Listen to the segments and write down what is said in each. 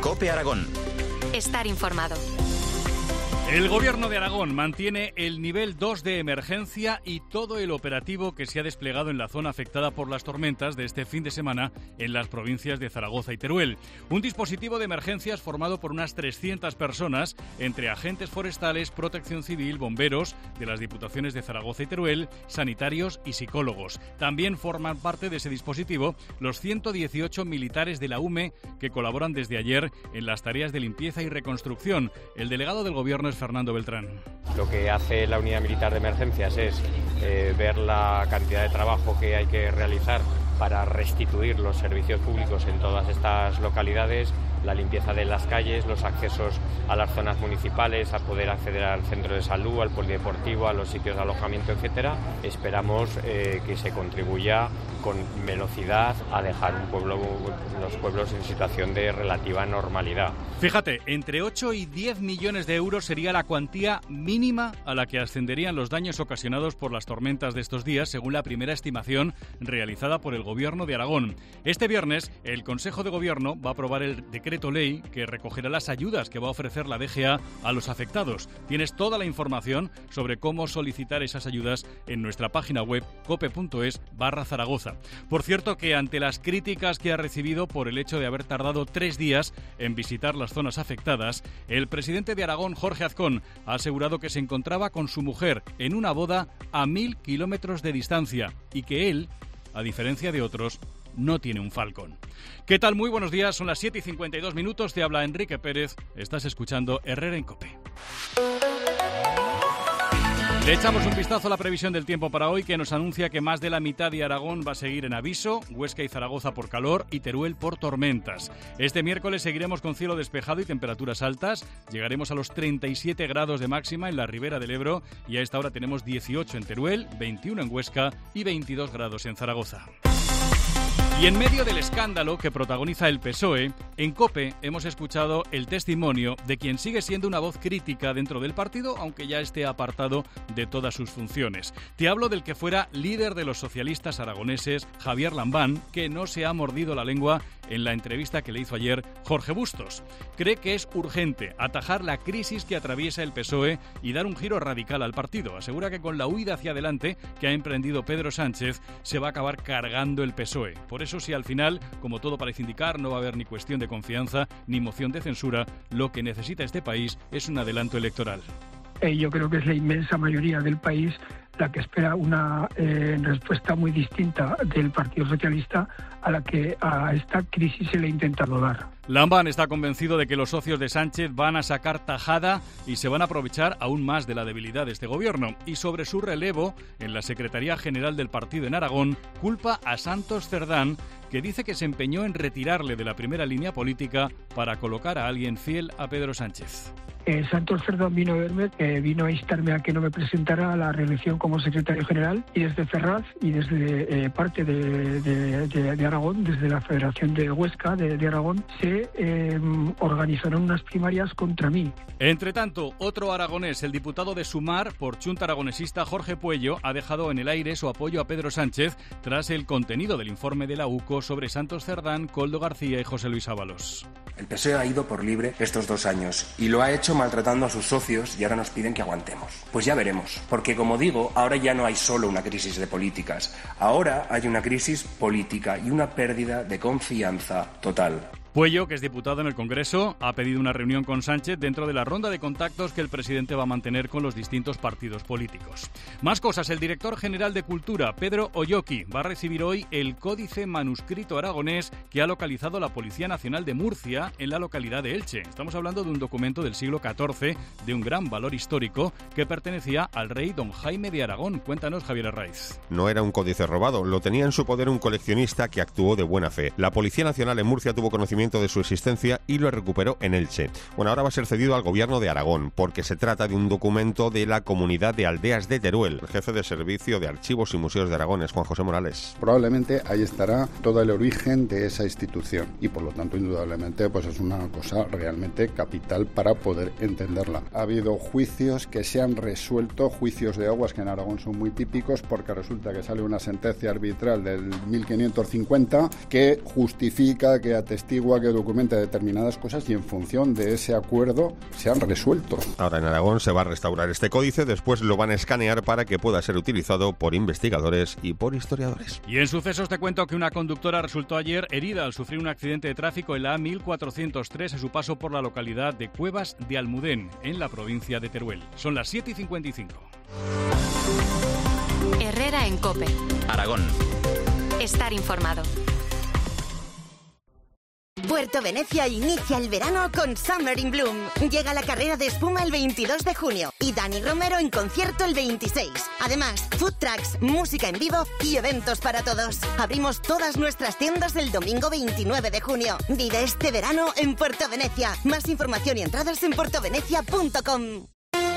COPE Aragón. Estar informado. El Gobierno de Aragón mantiene el nivel 2 de emergencia y todo el operativo que se ha desplegado en la zona afectada por las tormentas de este fin de semana en las provincias de Zaragoza y Teruel. Un dispositivo de emergencias formado por unas 300 personas, entre agentes forestales, protección civil, bomberos de las diputaciones de Zaragoza y Teruel, sanitarios y psicólogos. También forman parte de ese dispositivo los 118 militares de la UME que colaboran desde ayer en las tareas de limpieza y reconstrucción. El delegado del Gobierno es Fernando Beltrán. Lo que hace la unidad militar de emergencias es ver la cantidad de trabajo que hay que realizar para restituir los servicios públicos en todas estas localidades, la limpieza de las calles, los accesos a las zonas municipales, a poder acceder al centro de salud, al polideportivo, a los sitios de alojamiento, etcétera. Esperamos que se contribuya con velocidad a dejar los pueblos en situación de relativa normalidad. Fíjate, entre 8 y 10 millones de euros sería la cuantía mínima a la que ascenderían los daños ocasionados por las tormentas de estos días, según la primera estimación realizada por el Gobierno de Aragón. Este viernes, el Consejo de Gobierno va a aprobar el decreto ley que recogerá las ayudas que va a ofrecer la DGA a los afectados. Tienes toda la información sobre cómo solicitar esas ayudas en nuestra página web cope.es/Zaragoza. Por cierto, que ante las críticas que ha recibido por el hecho de haber tardado 3 días en visitar las zonas afectadas, el presidente de Aragón, Jorge Azcón, ha asegurado que se encontraba con su mujer en una boda a 1000 kilómetros de distancia y que él, a diferencia de otros, no tiene un Falcon. ¿Qué tal? Muy buenos días, son las 7:52 minutos, te habla Enrique Pérez, estás escuchando Herrera en COPE. Le echamos un vistazo a la previsión del tiempo para hoy, que nos anuncia que más de la mitad de Aragón va a seguir en aviso, Huesca y Zaragoza por calor y Teruel por tormentas. Este miércoles seguiremos con cielo despejado y temperaturas altas, llegaremos a los 37 grados de máxima en la Ribera del Ebro y a esta hora tenemos 18 en Teruel, 21 en Huesca y 22 grados en Zaragoza. Y en medio del escándalo que protagoniza el PSOE, en COPE hemos escuchado el testimonio de quien sigue siendo una voz crítica dentro del partido, aunque ya esté apartado de todas sus funciones. Te hablo del que fuera líder de los socialistas aragoneses, Javier Lambán, que no se ha mordido la lengua en la entrevista que le hizo ayer Jorge Bustos. Cree que es urgente atajar la crisis que atraviesa el PSOE y dar un giro radical al partido. Asegura que con la huida hacia adelante que ha emprendido Pedro Sánchez se va a acabar cargando el PSOE. Por eso, si al final, como todo parece indicar, no va a haber ni cuestión de confianza ni moción de censura, lo que necesita este país es un adelanto electoral. Yo creo que es la inmensa mayoría del país la que espera una respuesta muy distinta del Partido Socialista a la que a esta crisis se le ha intentado dar. Lambán está convencido de que los socios de Sánchez van a sacar tajada y se van a aprovechar aún más de la debilidad de este gobierno. Y sobre su relevo, en la Secretaría General del partido en Aragón, culpa a Santos Cerdán, que dice que se empeñó en retirarle de la primera línea política para colocar a alguien fiel a Pedro Sánchez. Santos Cerdán vino a verme, vino a instarme a que no me presentara a la reelección como secretario general, y desde Ferraz y desde parte de Aragón, desde la Federación de Huesca de Aragón, se organizaron unas primarias contra mí. Entre tanto, otro aragonés, el diputado de Sumar por Chunta Aragonesista, Jorge Puello, ha dejado en el aire su apoyo a Pedro Sánchez tras el contenido del informe de la UCO sobre Santos Cerdán, Koldo García y José Luis Ábalos. El PSOE ha ido por libre estos 2 años y lo ha hecho maltratando a sus socios y ahora nos piden que aguantemos. Pues ya veremos, porque como digo, ahora ya no hay solo una crisis de políticas, ahora hay una crisis política y una pérdida de confianza total. Puello, que es diputado en el Congreso, ha pedido una reunión con Sánchez dentro de la ronda de contactos que el presidente va a mantener con los distintos partidos políticos. Más cosas, el director general de Cultura, Pedro Oyoki, va a recibir hoy el Códice Manuscrito Aragonés que ha localizado la Policía Nacional de Murcia en la localidad de Elche. Estamos hablando de un documento del siglo XIV de un gran valor histórico que pertenecía al rey don Jaime de Aragón. Cuéntanos, Javier Arraiz. No era un códice robado, lo tenía en su poder un coleccionista que actuó de buena fe. La Policía Nacional en Murcia tuvo conocimiento de su existencia y lo recuperó en Elche. Bueno, ahora va a ser cedido al Gobierno de Aragón, porque se trata de un documento de la Comunidad de Aldeas de Teruel. El jefe de Servicio de Archivos y Museos de Aragón es Juan José Morales. Probablemente ahí estará todo el origen de esa institución y por lo tanto indudablemente pues es una cosa realmente capital para poder entenderla. Ha habido juicios que se han resuelto, juicios de aguas que en Aragón son muy típicos porque resulta que sale una sentencia arbitral del 1550 que justifica, que atestigua prueba que documente determinadas cosas y en función de ese acuerdo se han resuelto. Ahora en Aragón se va a restaurar este códice, después lo van a escanear para que pueda ser utilizado por investigadores y por historiadores. Y en sucesos te cuento que una conductora resultó ayer herida al sufrir un accidente de tráfico en la A1403 a su paso por la localidad de Cuevas de Almudén, en la provincia de Teruel. Son las 7:55. Herrera en COPE. Aragón. Estar informado. Puerto Venecia inicia el verano con Summer in Bloom. Llega la carrera de espuma el 22 de junio y Dani Romero en concierto el 26. Además, food trucks, música en vivo y eventos para todos. Abrimos todas nuestras tiendas el domingo 29 de junio. Vive este verano en Puerto Venecia. Más información y entradas en puertovenecia.com.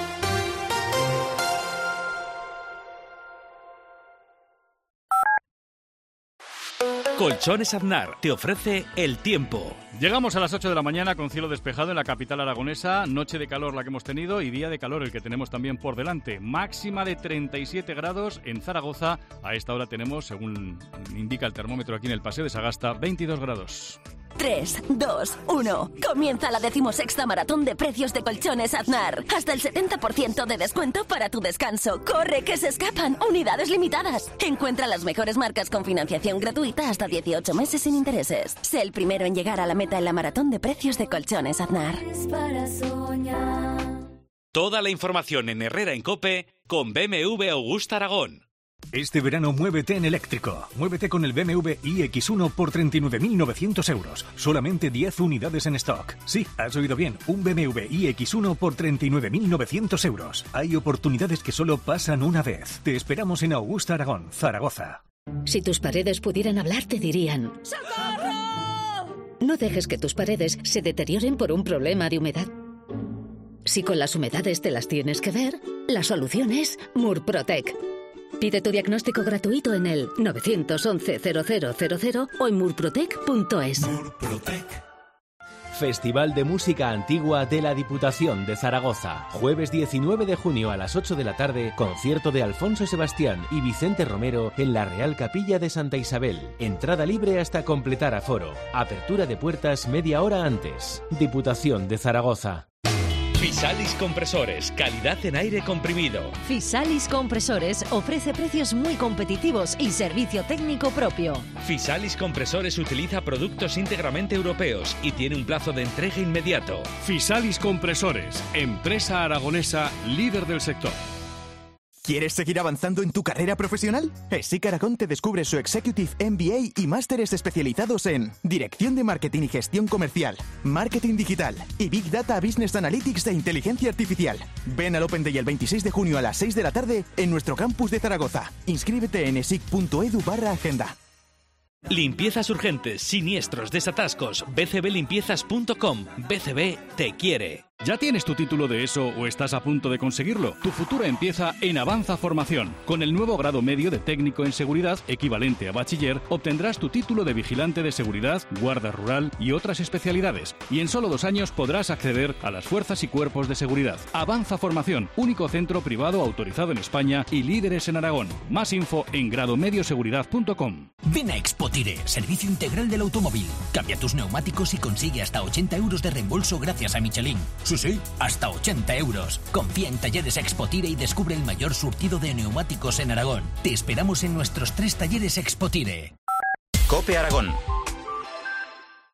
Colchones Aznar te ofrece el tiempo. Llegamos a las 8 de la mañana con cielo despejado en la capital aragonesa, noche de calor la que hemos tenido y día de calor el que tenemos también por delante. Máxima de 37 grados en Zaragoza. A esta hora tenemos, según indica el termómetro aquí en el Paseo de Sagasta, 22 grados. 3, 2, 1. Comienza la 16ª maratón de precios de Colchones Aznar. Hasta el 70% de descuento para tu descanso. ¡Corre, que se escapan! Unidades limitadas. Encuentra las mejores marcas con financiación gratuita hasta 18 meses sin intereses. Sé el primero en llegar a la meta en la maratón de precios de Colchones Aznar. Toda la información en Herrera en COPE con BMW Augusta Aragón. Este verano muévete en eléctrico. Muévete con el BMW iX1 por 39.900 euros. Solamente 10 unidades en stock. Sí, has oído bien. Un BMW iX1 por 39.900 euros. Hay oportunidades que solo pasan una vez. Te esperamos en Augusta Aragón, Zaragoza. Si tus paredes pudieran hablar, te dirían: ¡socorro! No dejes que tus paredes se deterioren por un problema de humedad. Si con las humedades te las tienes que ver, la solución es Murprotec. Pide tu diagnóstico gratuito en el 911-0000 o en murprotec.es. Festival de Música Antigua de la Diputación de Zaragoza. Jueves 19 de junio a las 8 de la tarde, concierto de Alfonso Sebastián y Vicente Romero en la Real Capilla de Santa Isabel. Entrada libre hasta completar aforo. Apertura de puertas media hora antes. Diputación de Zaragoza. Fisalis Compresores, calidad en aire comprimido. Fisalis Compresores ofrece precios muy competitivos y servicio técnico propio. Fisalis Compresores utiliza productos íntegramente europeos y tiene un plazo de entrega inmediato. Fisalis Compresores, empresa aragonesa líder del sector. ¿Quieres seguir avanzando en tu carrera profesional? ESIC Aragón te descubre su Executive MBA y másteres especializados en Dirección de Marketing y Gestión Comercial, Marketing Digital y Big Data Business Analytics e Inteligencia Artificial. Ven al Open Day el 26 de junio a las 6 de la tarde en nuestro campus de Zaragoza. Inscríbete en esic.edu/agenda. Limpiezas urgentes, siniestros, desatascos. bcblimpiezas.com. BCB te quiere. ¿Ya tienes tu título de ESO o estás a punto de conseguirlo? Tu futuro empieza en Avanza Formación. Con el nuevo grado medio de técnico en seguridad, equivalente a bachiller, obtendrás tu título de vigilante de seguridad, guarda rural y otras especialidades. Y en solo 2 años podrás acceder a las fuerzas y cuerpos de seguridad. Avanza Formación, único centro privado autorizado en España y líderes en Aragón. Más info en gradomedioseguridad.com. Ven a Expotire, servicio integral del automóvil. Cambia tus neumáticos y consigue hasta 80 euros de reembolso gracias a Michelin. Sí, hasta 80 euros. Confía en Talleres Expotire y descubre el mayor surtido de neumáticos en Aragón. Te esperamos en nuestros 3 talleres Expotire. COPE Aragón.